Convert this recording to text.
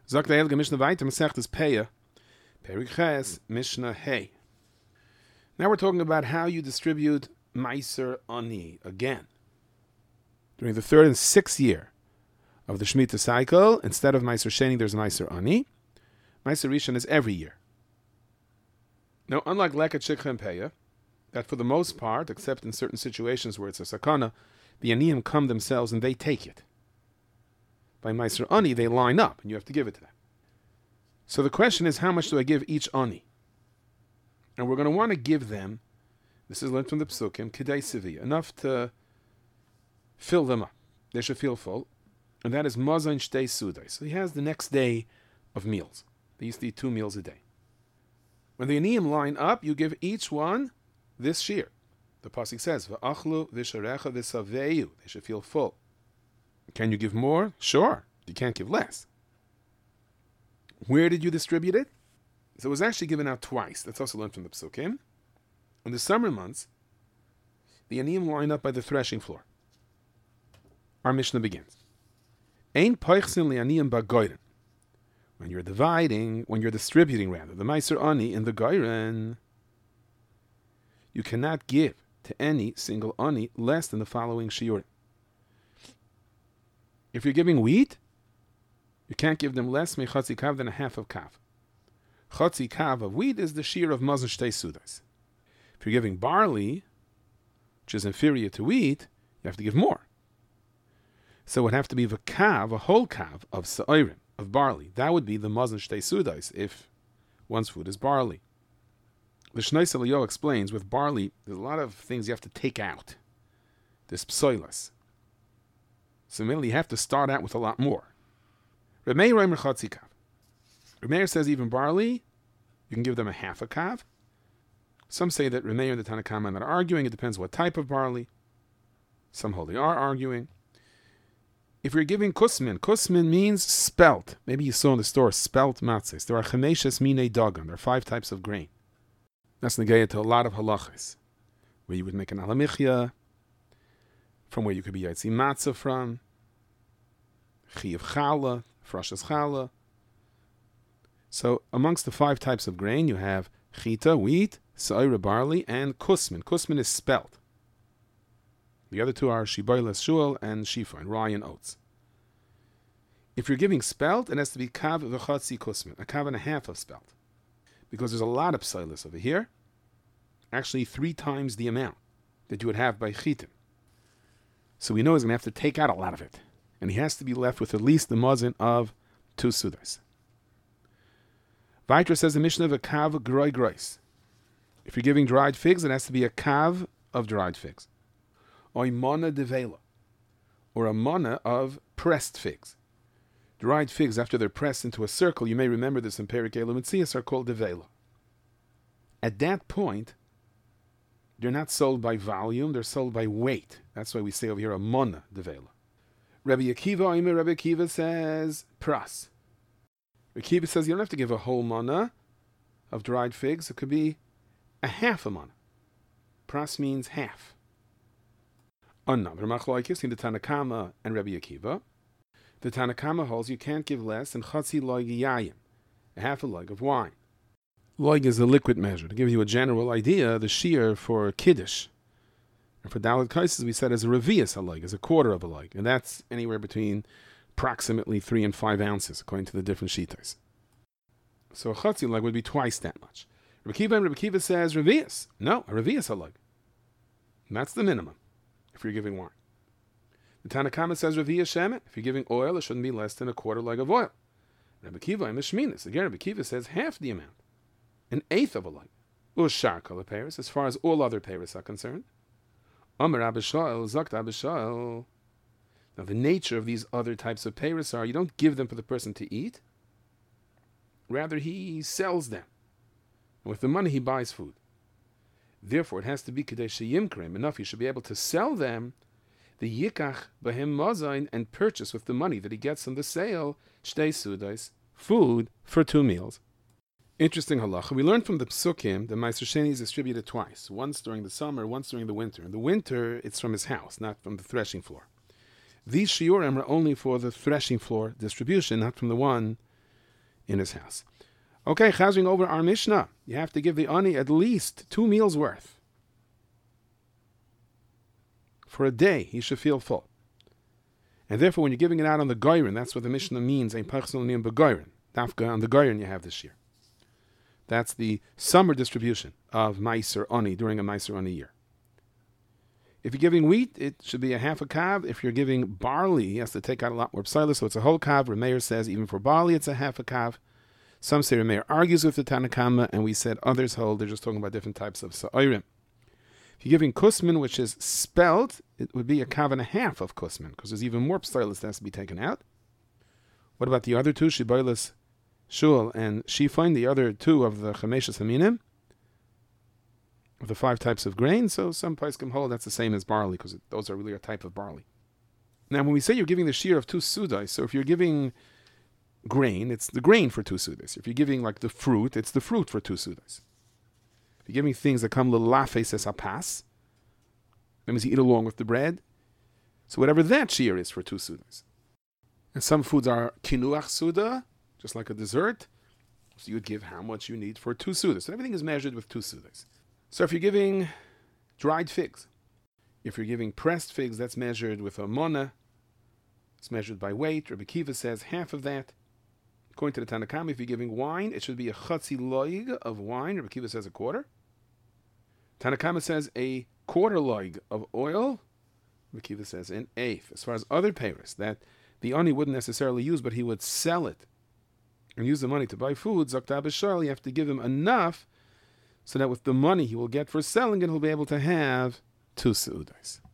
Sagt der Helge Mishnah weiter, Masechtes Peah, Perik Ches, Mishnah Hey. Now we're talking about how you distribute Meiser Ani again. During the 3rd and 6th year of the Shemitah cycle, instead of Meiser Sheni, there's Meiser Ani. Meiser Rishon is every year. Now, unlike Leket Shikha and Peah, that for the most part, except in certain situations where it's a sakana, the Aniyim come themselves and they take it. By Meiser Ani, they line up, and you have to give it to them. So the question is, how much do I give each Ani? And we're going to want to give them, this is learned from the Psukim, Kedei Sivi, enough to fill them up. They should feel full. And that is Mazain Shtei Sudai. So he has the next day of meals. They used to eat 2 meals a day. When the Aniyim line up, you give each one this shear. The Pasuk says, V'achlu v'sharecha v'saveyu. They should feel full. Can you give more? Sure. You can't give less. Where did you distribute it? So it was actually given out twice. That's also learned from the Psukim. In the summer months, the Aniyim line up by the threshing floor. Our Mishnah begins. Ein poichsin li'aniyim ba'goyren. When you're distributing the Meiser Ani in the Goyren, you cannot give to any single Ani less than the following shiurim. If you're giving wheat, you can't give them less mechatzi kav than a half of kav. Chatzi kav of wheat is the shear of mazon shtei sudas. If you're giving barley, which is inferior to wheat, you have to give more. So it would have to be the kav, a whole kav of sa'irim, of barley. That would be the mazon shtei sudas if one's food is barley. The Shneis Eliyahu explains, with barley, there's a lot of things you have to take out. There's psoilas. So mainly you have to start out with a lot more. Reb Meir Omer Chatzi Kav. Reb Meir says even barley, you can give them a half a kav. Some say that Reb Meir and the Tanna Kama are not arguing. It depends what type of barley. Some hold they are arguing. If you're giving kusmin means spelt. Maybe you saw in the store spelt matzahs. There are chameshes minei dagan. There are 5 types of grain. That's negayah to a lot of halachas, where you would make an alamichya, from where you could be yaitzi matzah from, chiyav challah, frashas challah. So amongst the 5 types of grain, you have chita, wheat, sa'ira, barley, and kusmin. Kusmin is spelt. The other 2 are shibaylas shul and shifa, and rye and oats. If you're giving spelt, it has to be kav v'chatzi kusmin, a kav and a half of spelt. Because there's a lot of psilas over here. Actually 3 times the amount that you would have by chitim. So we know he's going to have to take out a lot of it. And he has to be left with at least the mazin of 2 sudas. Vaytra says the Mishnah of a kav groi grois. If you're giving dried figs, it has to be a kav of dried figs. Or mana de vela. Or a mana of pressed figs. Dried figs, after they're pressed into a circle, you may remember this in Perik Elu Metzias, are called devela. At that point, they're not sold by volume, they're sold by weight. That's why we say over here a mana devela. Rabbi Akiva says pras. Rabbi Akiva says you don't have to give a whole mana of dried figs. It could be a half a mana. Pras means half. Another machlokes in the Tanna Kama and Rabbi Akiva. The Tanna Kama holds you can't give less than chatzi loig yayim, a half a log of wine. Loig is a liquid measure. To give you a general idea, the shear for kiddush, and for dalet kaises we said is a revius a log, is a quarter of a log, and that's anywhere between approximately 3 and 5 ounces, according to the different shitas. So a chatzi log would be twice that much. Rabbi Kiva says revius. No, a revius a log. And that's the minimum if you're giving wine. The Tanna Kama says Reviya Shemet. If you're giving oil, it shouldn't be less than a quarter leg of oil. Rabbi Kiva and Mishminis. Again, Rabbi Kiva says half the amount. An eighth of a leg. Ushar kol peiros, as far as all other peiros are concerned. Amar Abishael, Zakt Abishael. Now the nature of these other types of peiros are, you don't give them for the person to eat. Rather, he sells them. And with the money, he buys food. Therefore, it has to be Kadesh Yimkrim, enough you should be able to sell them the yikach b'hem mazain and purchase with the money that he gets from the sale shtei sudais, food for 2 meals. Interesting halacha. We learned from the Psukim that Meiser Sheni is distributed twice, once during the summer, once during the winter. In the winter, it's from his house, not from the threshing floor. These shiurim are only for the threshing floor distribution, not from the one in his house. Okay, chazing over our Mishnah. You have to give the ani at least 2 meals worth. For a day, he should feel full. And therefore, when you're giving it out on the goyren, that's what the Mishnah means, ein pachsel niyam begoyren. Dafka on the goyren you have this year. That's the summer distribution of meiser ani during a meiser ani year. If you're giving wheat, it should be a half a kav. If you're giving barley, he has to take out a lot more psilas, so it's a whole kav. Rameir says even for barley, it's a half a kav. Some say Rameir argues with the Tanakama, and we said others hold they're just talking about different types of sa'irim. If you're giving kusman, which is spelt, it would be a kav and a half of kusman, because there's even more psilas that has to be taken out. What about the other two, Shiboilis, Shul, and Shifain, the other two of the Chameshas Haminim, of the 5 types of grain? So some poskim hold that's the same as barley, because those are really a type of barley. Now, when we say you're giving the shear of 2 sudais, so if you're giving grain, it's the grain for 2 sudais. If you're giving like the fruit, it's the fruit for 2 sudais. If you're giving things that come l'lafes es apas, that means you eat along with the bread. So whatever that shear is for 2 sudais. And some foods are kinuach suda, just like a dessert. So you would give how much you need for 2 sudais. So everything is measured with 2 sudais. So if you're giving dried figs, if you're giving pressed figs, that's measured with a mona. It's measured by weight. Rabbi Kiva says half of that. According to the Tanakam, if you're giving wine, it should be a chatzi loig of wine. Rabbi Kiva says a quarter. Tanakama says a quarter loig of oil. Rabbi Kiva says an eighth. As far as other peiros that the ani wouldn't necessarily use, but he would sell it and use the money to buy food, Zakta B'Shal, you have to give him enough so that with the money he will get for selling it, he'll be able to have 2 seudas.